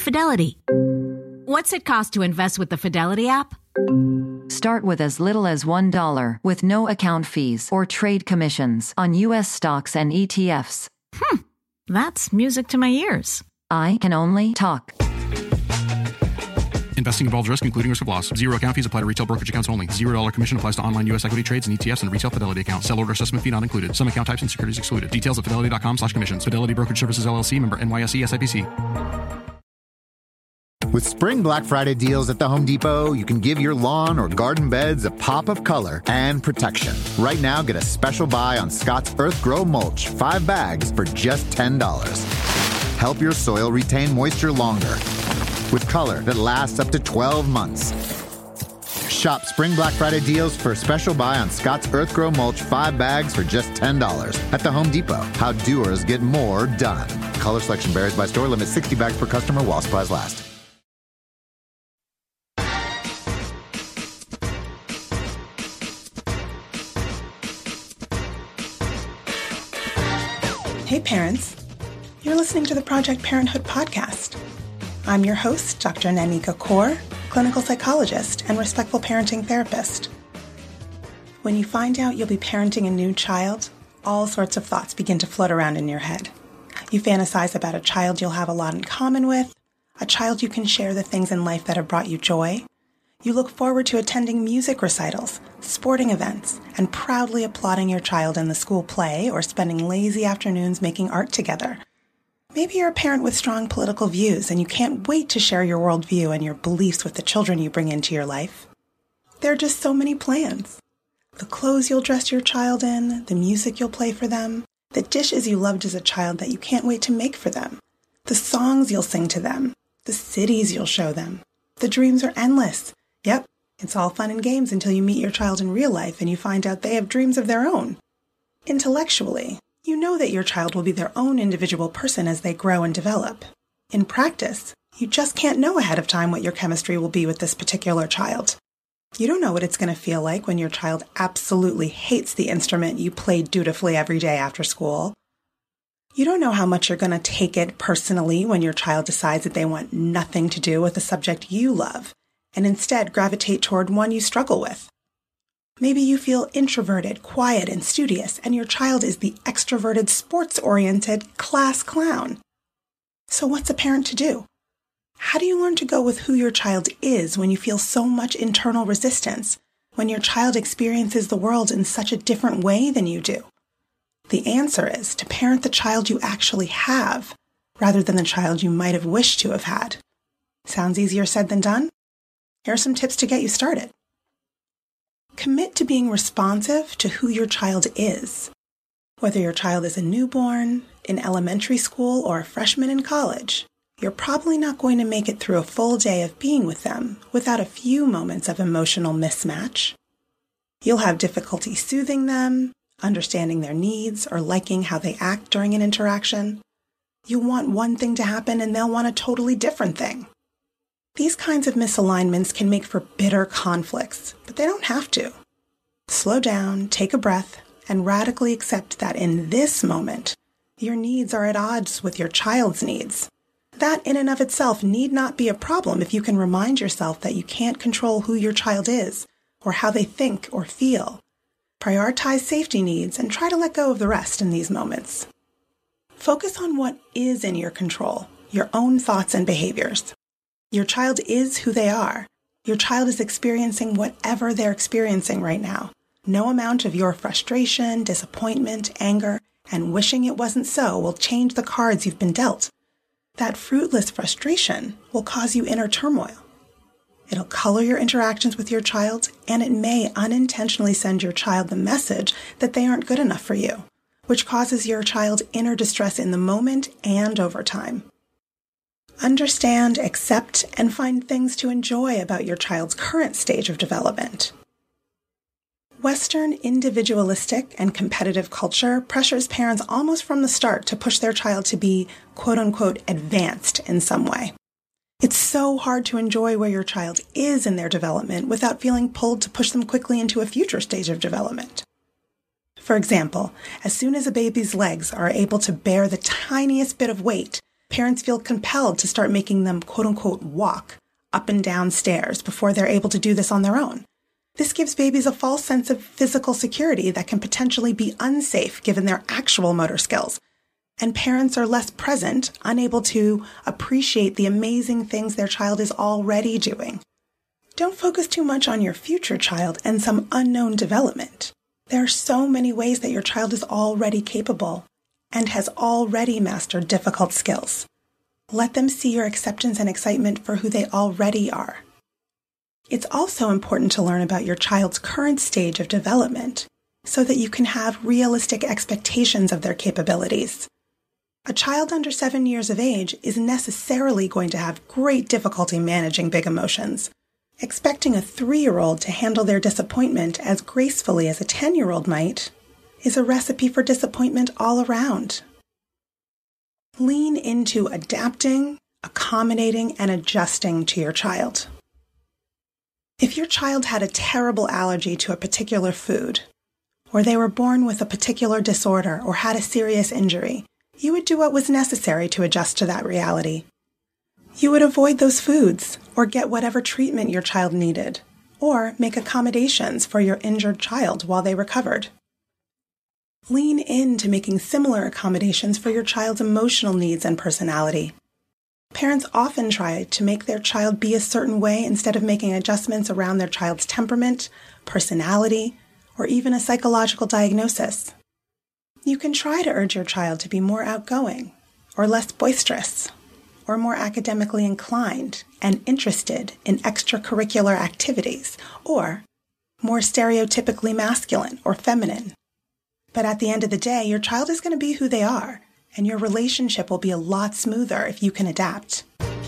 Fidelity. What's it cost to invest with the Fidelity app? Start with as little as $1 with no account fees or trade commissions on U.S. stocks and ETFs. That's music to my ears. I can only talk. Investing involves risk, including risk of loss. Zero account fees apply to retail brokerage accounts only. $0 commission applies to online U.S. equity trades and ETFs and retail Fidelity accounts. Sell order assessment fee not included. Some account types and securities excluded. Details at fidelity.com/commissions. Fidelity Brokerage Services, LLC, member NYSE SIPC. With Spring Black Friday deals at the Home Depot, you can give your lawn or garden beds a pop of color and protection. Right now, get a special buy on Scott's Earth Grow Mulch, 5 bags for just $10. Help your soil retain moisture longer with color that lasts up to 12 months. Shop Spring Black Friday deals for a special buy on Scott's Earth Grow Mulch, 5 bags for just $10 at the Home Depot. How doers get more done. Color selection varies by store. Limit 60 bags per customer while supplies last. Hey parents, you're listening to the Project Parenthood podcast. I'm your host, Dr. Nanika Kaur, clinical psychologist and respectful parenting therapist. When you find out you'll be parenting a new child, all sorts of thoughts begin to float around in your head. You fantasize about a child you'll have a lot in common with, a child you can share the things in life that have brought you joy. You look forward to attending music recitals, sporting events, and proudly applauding your child in the school play or spending lazy afternoons making art together. Maybe you're a parent with strong political views and you can't wait to share your worldview and your beliefs with the children you bring into your life. There are just so many plans. The clothes you'll dress your child in, the music you'll play for them, the dishes you loved as a child that you can't wait to make for them, the songs you'll sing to them, the cities you'll show them. The dreams are endless. Yep, it's all fun and games until you meet your child in real life and you find out they have dreams of their own. Intellectually, you know that your child will be their own individual person as they grow and develop. In practice, you just can't know ahead of time what your chemistry will be with this particular child. You don't know what it's going to feel like when your child absolutely hates the instrument you played dutifully every day after school. You don't know how much you're going to take it personally when your child decides that they want nothing to do with a subject you love and instead gravitate toward one you struggle with. Maybe you feel introverted, quiet, and studious, and your child is the extroverted, sports-oriented class clown. So what's a parent to do? How do you learn to go with who your child is when you feel so much internal resistance, when your child experiences the world in such a different way than you do? The answer is to parent the child you actually have, rather than the child you might have wished to have had. Sounds easier said than done? Here are some tips to get you started. Commit to being responsive to who your child is. Whether your child is a newborn, in elementary school, or a freshman in college, you're probably not going to make it through a full day of being with them without a few moments of emotional mismatch. You'll have difficulty soothing them, understanding their needs, or liking how they act during an interaction. You'll want one thing to happen and they'll want a totally different thing. These kinds of misalignments can make for bitter conflicts, but they don't have to. Slow down, take a breath, and radically accept that in this moment, your needs are at odds with your child's needs. That in and of itself need not be a problem if you can remind yourself that you can't control who your child is or how they think or feel. Prioritize safety needs and try to let go of the rest in these moments. Focus on what is in your control, your own thoughts and behaviors. Your child is who they are. Your child is experiencing whatever they're experiencing right now. No amount of your frustration, disappointment, anger, and wishing it wasn't so will change the cards you've been dealt. That fruitless frustration will cause you inner turmoil. It'll color your interactions with your child, and it may unintentionally send your child the message that they aren't good enough for you, which causes your child inner distress in the moment and over time. Understand, accept, and find things to enjoy about your child's current stage of development. Western individualistic and competitive culture pressures parents almost from the start to push their child to be, quote-unquote, advanced in some way. It's so hard to enjoy where your child is in their development without feeling pulled to push them quickly into a future stage of development. For example, as soon as a baby's legs are able to bear the tiniest bit of weight, Parents feel compelled to start making them quote-unquote walk up and down stairs before they're able to do this on their own. This gives babies a false sense of physical security that can potentially be unsafe given their actual motor skills. And parents are less present, unable to appreciate the amazing things their child is already doing. Don't focus too much on your future child and some unknown development. There are so many ways that your child is already capable and has already mastered difficult skills. Let them see your acceptance and excitement for who they already are. It's also important to learn about your child's current stage of development so that you can have realistic expectations of their capabilities. A child under 7 years of age is necessarily going to have great difficulty managing big emotions. Expecting a 3-year-old to handle their disappointment as gracefully as a 10-year-old might is a recipe for disappointment all around. Lean into adapting, accommodating, and adjusting to your child. If your child had a terrible allergy to a particular food, or they were born with a particular disorder or had a serious injury, you would do what was necessary to adjust to that reality. You would avoid those foods or get whatever treatment your child needed, or make accommodations for your injured child while they recovered. Lean into making similar accommodations for your child's emotional needs and personality. Parents often try to make their child be a certain way instead of making adjustments around their child's temperament, personality, or even a psychological diagnosis. You can try to urge your child to be more outgoing, or less boisterous, or more academically inclined and interested in extracurricular activities, or more stereotypically masculine or feminine. But at the end of the day, your child is going to be who they are, and your relationship will be a lot smoother if you can adapt.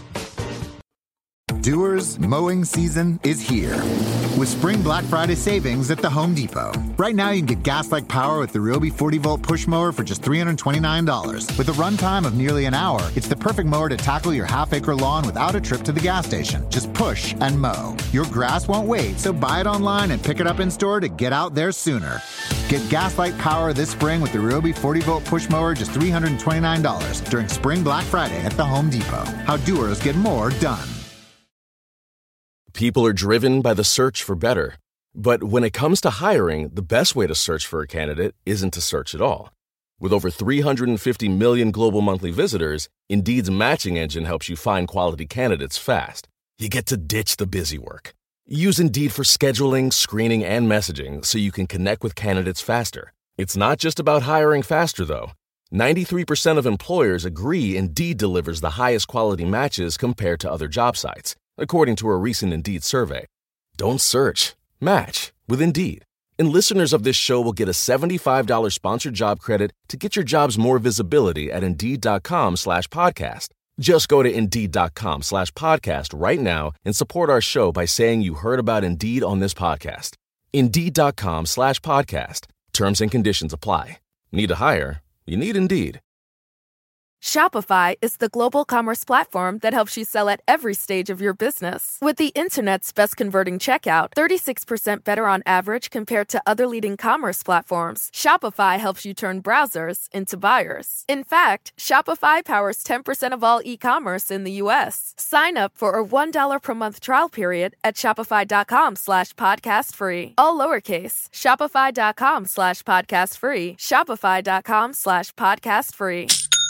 Doers, mowing season is here with Spring Black Friday savings at the Home Depot. Right now, you can get gas-like power with the Ryobi 40-volt push mower for just $329. With a runtime of nearly an hour, it's the perfect mower to tackle your half-acre lawn without a trip to the gas station. Just push and mow. Your grass won't wait, so buy it online and pick it up in-store to get out there sooner. Get gas-like power this spring with the Ryobi 40-volt push mower, just $329 during Spring Black Friday at the Home Depot. How doers get more done. People are driven by the search for better. But when it comes to hiring, the best way to search for a candidate isn't to search at all. With over 350 million global monthly visitors, Indeed's matching engine helps you find quality candidates fast. You get to ditch the busy work. Use Indeed for scheduling, screening, and messaging so you can connect with candidates faster. It's not just about hiring faster, though. 93% of employers agree Indeed delivers the highest quality matches compared to other job sites, according to a recent Indeed survey. Don't search. Match with Indeed. And listeners of this show will get a $75 sponsored job credit to get your jobs more visibility at Indeed.com/podcast. Just go to Indeed.com/podcast right now and support our show by saying you heard about Indeed on this podcast. Indeed.com/podcast. Terms and conditions apply. Need to hire? You need Indeed. Shopify is the global commerce platform that helps you sell at every stage of your business. With the internet's best converting checkout, 36% better on average compared to other leading commerce platforms, Shopify helps you turn browsers into buyers. In fact, Shopify powers 10% of all e-commerce in the U.S. Sign up for a $1 per month trial period at shopify.com/podcast free. All lowercase, shopify.com/podcast free, shopify.com/podcast free.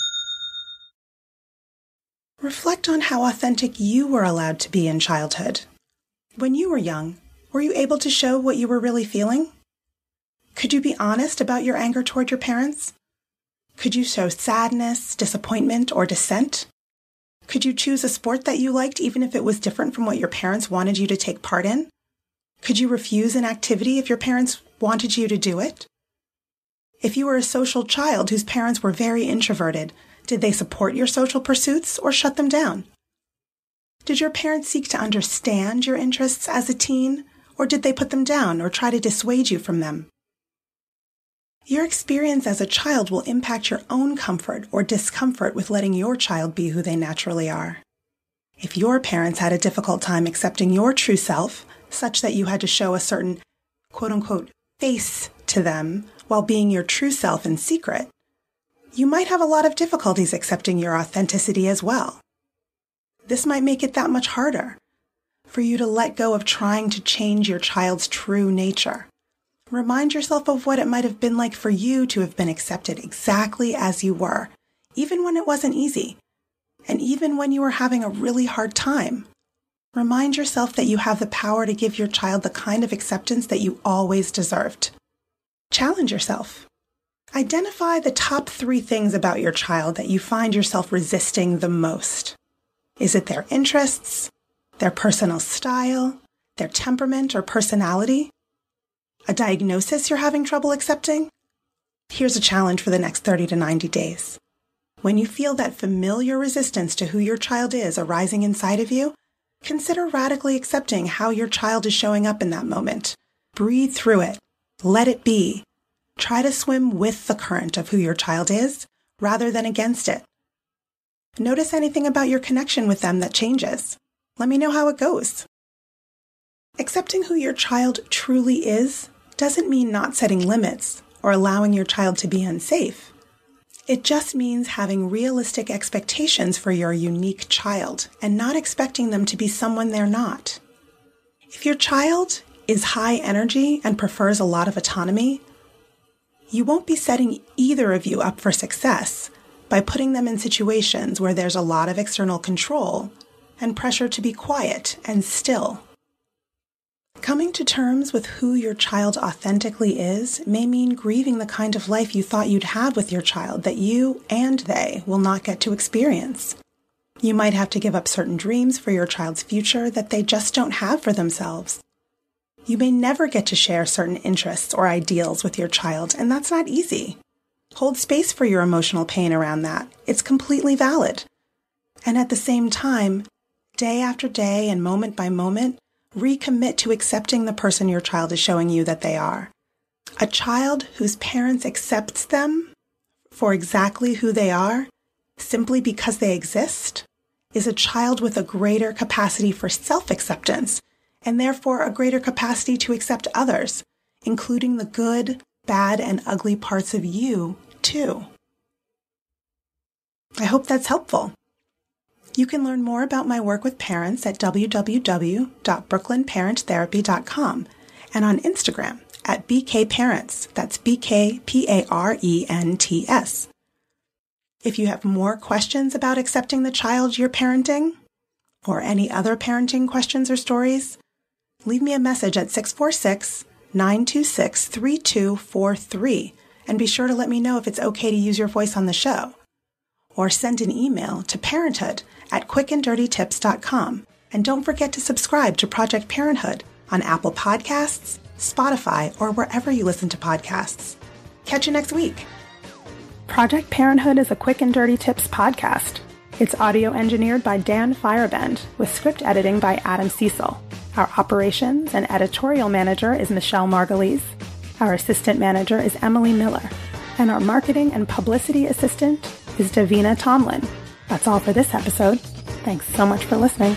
Reflect on how authentic you were allowed to be in childhood. When you were young, were you able to show what you were really feeling? Could you be honest about your anger toward your parents? Could you show sadness, disappointment, or dissent? Could you choose a sport that you liked even if it was different from what your parents wanted you to take part in? Could you refuse an activity if your parents wanted you to do it? If you were a social child whose parents were very introverted, did they support your social pursuits or shut them down? Did your parents seek to understand your interests as a teen, or did they put them down or try to dissuade you from them? Your experience as a child will impact your own comfort or discomfort with letting your child be who they naturally are. If your parents had a difficult time accepting your true self, such that you had to show a certain quote-unquote face to them while being your true self in secret, You might have a lot of difficulties accepting your authenticity as well. This might make it that much harder for you to let go of trying to change your child's true nature. Remind yourself of what it might have been like for you to have been accepted exactly as you were, even when it wasn't easy, and even when you were having a really hard time. Remind yourself that you have the power to give your child the kind of acceptance that you always deserved. Challenge yourself. Identify the top 3 things about your child that you find yourself resisting the most. Is it their interests, their personal style, their temperament or personality? A diagnosis you're having trouble accepting? Here's a challenge for the next 30 to 90 days. When you feel that familiar resistance to who your child is arising inside of you, consider radically accepting how your child is showing up in that moment. Breathe through it. Let it be. Try to swim with the current of who your child is, rather than against it. Notice anything about your connection with them that changes. Let me know how it goes. Accepting who your child truly is doesn't mean not setting limits or allowing your child to be unsafe. It just means having realistic expectations for your unique child and not expecting them to be someone they're not. If your child is high energy and prefers a lot of autonomy, you won't be setting either of you up for success by putting them in situations where there's a lot of external control and pressure to be quiet and still. Coming to terms with who your child authentically is may mean grieving the kind of life you thought you'd have with your child that you and they will not get to experience. You might have to give up certain dreams for your child's future that they just don't have for themselves. You may never get to share certain interests or ideals with your child, and that's not easy. Hold space for your emotional pain around that. It's completely valid. And at the same time, day after day and moment by moment, recommit to accepting the person your child is showing you that they are. A child whose parents accepts them for exactly who they are, simply because they exist, is a child with a greater capacity for self-acceptance, and therefore a greater capacity to accept others, including the good, bad, and ugly parts of you, too. I hope that's helpful. You can learn more about my work with parents at www.brooklynparenttherapy.com and on Instagram at BKParents. That's BKPARENTS. If you have more questions about accepting the child you're parenting, or any other parenting questions or stories, leave me a message at 646-926-3243 and be sure to let me know if it's okay to use your voice on the show. Or send an email to parenthood@quickanddirtytips.com. And don't forget to subscribe to Project Parenthood on Apple Podcasts, Spotify, or wherever you listen to podcasts. Catch you next week. Project Parenthood is a Quick and Dirty Tips podcast. It's audio engineered by Dan Firebend with script editing by Adam Cecil. Our operations and editorial manager is Michelle Margulies. Our assistant manager is Emily Miller. And our marketing and publicity assistant is Davina Tomlin. That's all for this episode. Thanks so much for listening.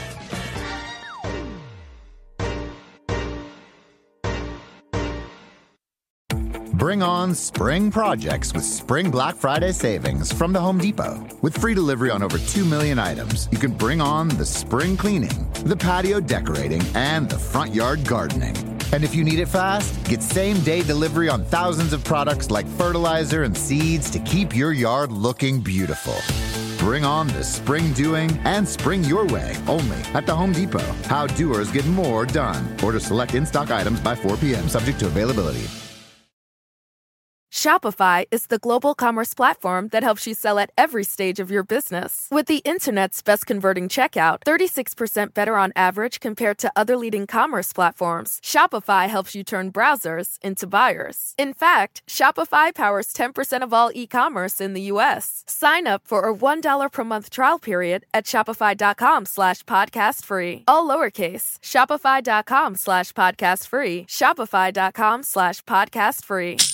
Bring on spring projects with Spring Black Friday savings from the Home Depot. With free delivery on over 2 million items, you can bring on the spring cleaning, the patio decorating, and the front yard gardening. And if you need it fast, get same-day delivery on thousands of products like fertilizer and seeds to keep your yard looking beautiful. Bring on the spring doing and spring your way only at the Home Depot. How doers get more done. Order select in-stock items by 4 p.m. subject to availability. Shopify is the global commerce platform that helps you sell at every stage of your business. With the internet's best converting checkout, 36% better on average compared to other leading commerce platforms, Shopify helps you turn browsers into buyers. In fact, Shopify powers 10% of all e-commerce in the U.S. Sign up for a $1 per month trial period at shopify.com/podcastfree. All lowercase, shopify.com/podcastfree, shopify.com/podcastfree.